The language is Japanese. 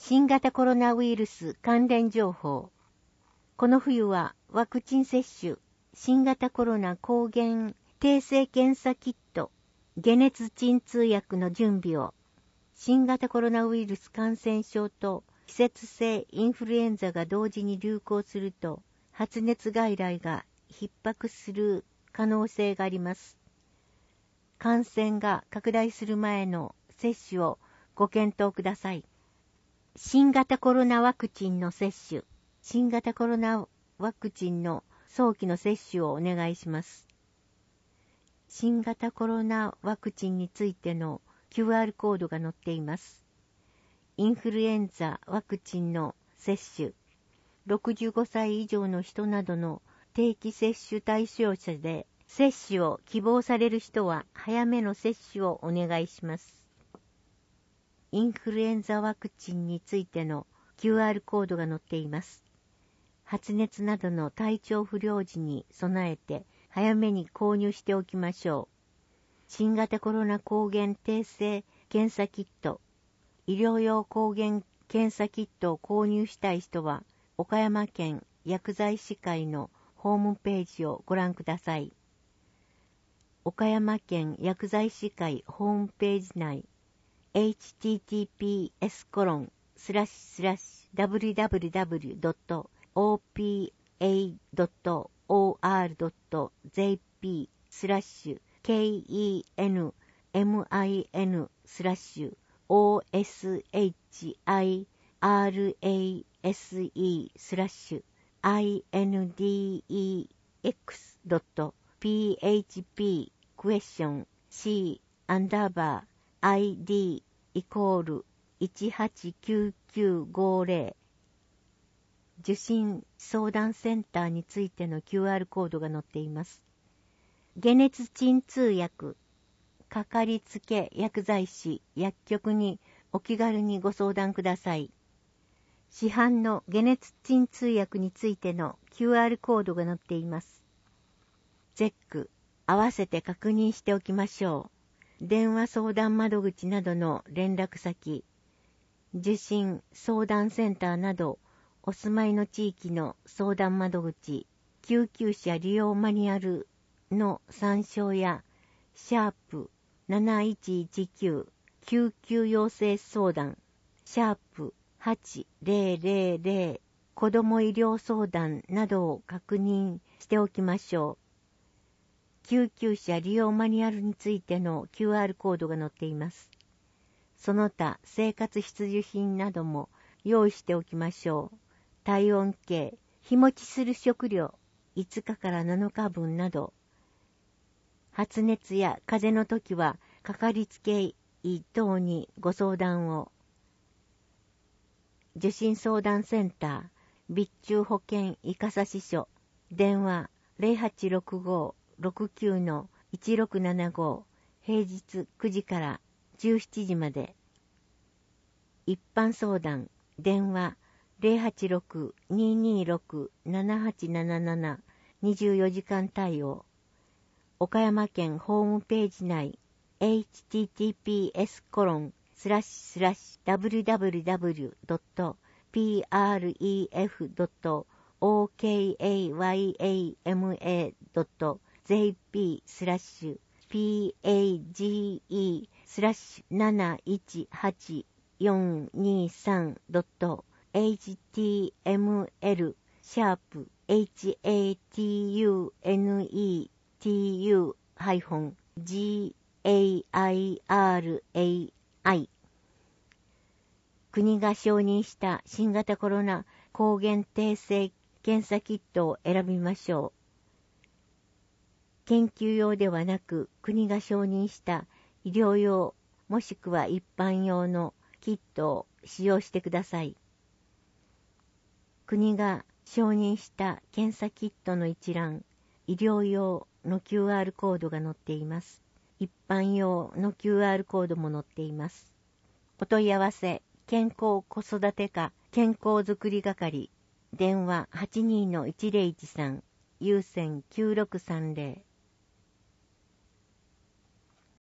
新型コロナウイルス関連情報。この冬はワクチン接種、新型コロナ抗原定性検査キット、解熱鎮痛薬の準備を、新型コロナウイルス感染症と季節性インフルエンザが同時に流行すると、発熱外来が逼迫する可能性があります。感染が拡大する前の接種をご検討ください。新型コロナワクチンの接種、新型コロナワクチンの早期の接種をお願いします。新型コロナワクチンについての QR コードが載っています。インフルエンザワクチンの接種、65歳以上の人などの定期接種対象者で接種を希望される人は早めの接種をお願いします。インフルエンザワクチンについての QR コードが載っています。発熱などの体調不良時に備えて早めに購入しておきましょう。新型コロナ抗原定性検査キット、医療用抗原検査キットを購入したい人は、岡山県薬剤師会のホームページをご覧ください。岡山県薬剤師会ホームページ内、https://www.openai.jp/kenmin/carsI-index.php question C&ID=189950受診相談センターについての QR コードが載っています。解熱鎮痛薬、かかりつけ薬剤師、薬局にお気軽にご相談ください。市販の解熱鎮痛薬についての QR コードが載っています。チェック、合わせて確認しておきましょう。電話相談窓口などの連絡先、受診相談センターなど、お住まいの地域の相談窓口、救急車利用マニュアルの参照や、#7119救急要請相談、#8000子ども医療相談などを確認しておきましょう。救急車利用マニュアルについての QR コードが載っています。その他生活必需品なども用意しておきましょう。体温計、日持ちする食料、5日から7日分など、発熱や風邪の時はかかりつけ医等にご相談を。受診相談センター、備中保健いかさし所、電話0865-69-1675、平日9時から17時まで。一般相談、電話086-226-7877 24時間対応。岡山県ホームページ内 https://www.precautionc-gairai 国が承認した新型コロナ抗原定性検査キットを選びましょう。研究用ではなく国が承認した医療用もしくは一般用のキットを使用してください。国が承認した検査キットの一覧、医療用の QR コードが載っています。一般用の QR コードも載っています。お問い合わせ、健康子育て課健康づくり係、電話82-1013、有線9630。